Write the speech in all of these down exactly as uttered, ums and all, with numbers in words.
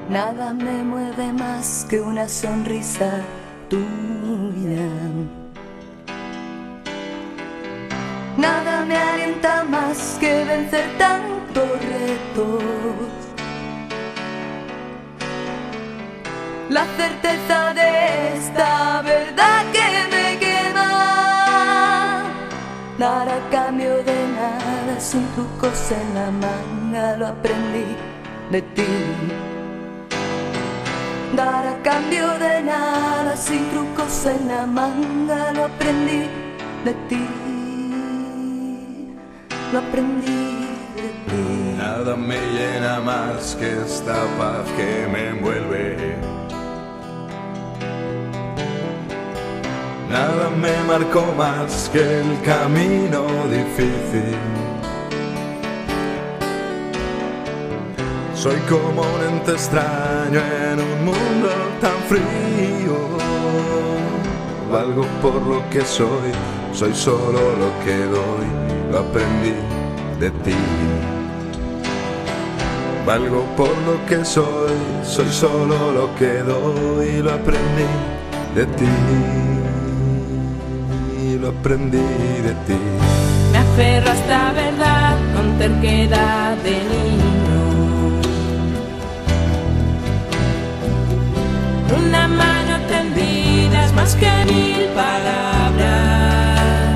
Nada me mueve más que una sonrisa tuya. Nada me alienta más que vencer tantos retos. La certeza de esta verdad que me quema. Dar a cambio de nada, sin trucos en la manga, lo aprendí de ti. Dar a cambio de nada, sin trucos en la manga, lo aprendí de ti. Lo aprendí de ti. Nada me llena más que esta paz que me envuelve. Nada me marcó más que el camino difícil. Soy como un ente extraño en un mundo tan frío. Valgo por lo que soy, soy solo lo que doy, lo aprendí de ti. Valgo por lo que soy, soy solo lo que doy, lo aprendí de ti. Lo aprendí de ti. Me aferro a esta verdad con terquedad de niño. Una mano tendida es más que mil palabras.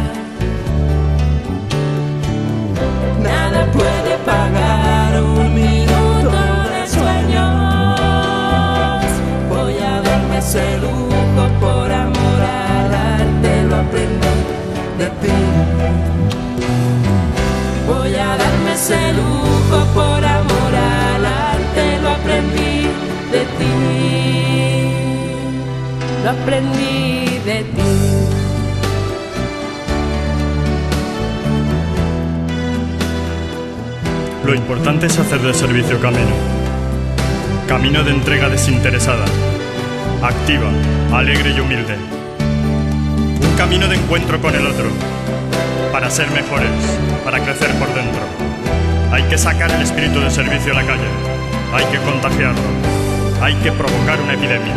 Nada puede pagar un minuto de sueños. Voy a darme ese lujo por amor al arte, lo aprendí de ti. Voy a darme ese lujo por amor al arte, lo aprendí de ti. Lo aprendí de ti. Lo importante es hacer del servicio camino. Camino de entrega desinteresada, activa, alegre y humilde. Un camino de encuentro con el otro, para ser mejores, para crecer por dentro. Hay que sacar el espíritu de servicio a la calle, hay que contagiarlo, hay que provocar una epidemia.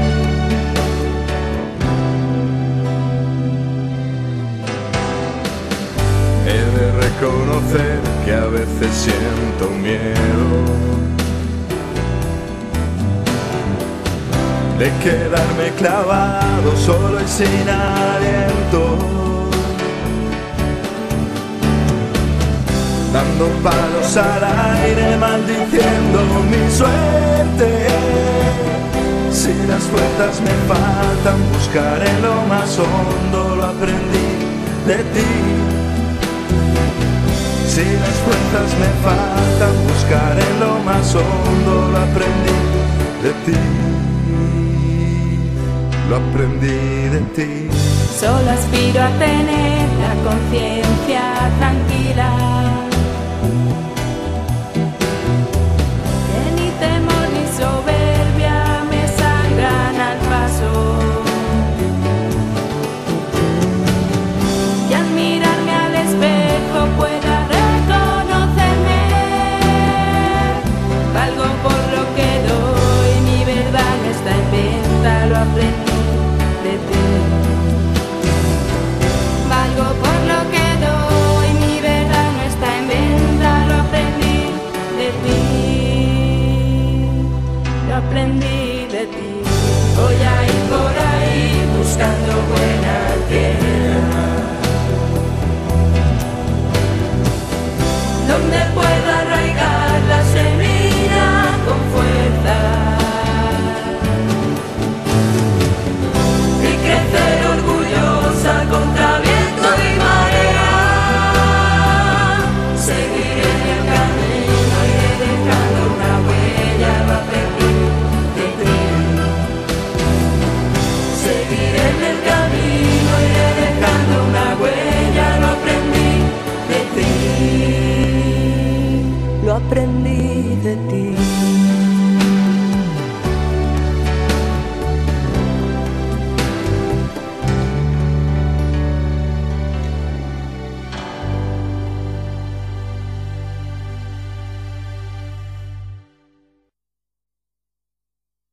He de reconocer que a veces siento miedo de quedarme clavado solo y sin aliento, dando palos al aire, maldiciendo mi suerte. Si las fuerzas me faltan, buscaré lo más hondo, lo aprendí de ti. Si las fuerzas me faltan, buscaré lo más hondo, lo aprendí de ti. Lo aprendí de ti. Solo aspiro a tener la conciencia tranquila, que ni temor ni soberbia me sangran al paso, que al mirarme al espejo pueda reconocerme. Valgo por lo que doy, mi verdad no está en venta, lo aprendí de ti. Valgo por lo que doy, mi verdad no está en venta, lo aprendí de ti. Lo aprendí de ti. Voy a ir por ahí buscando buena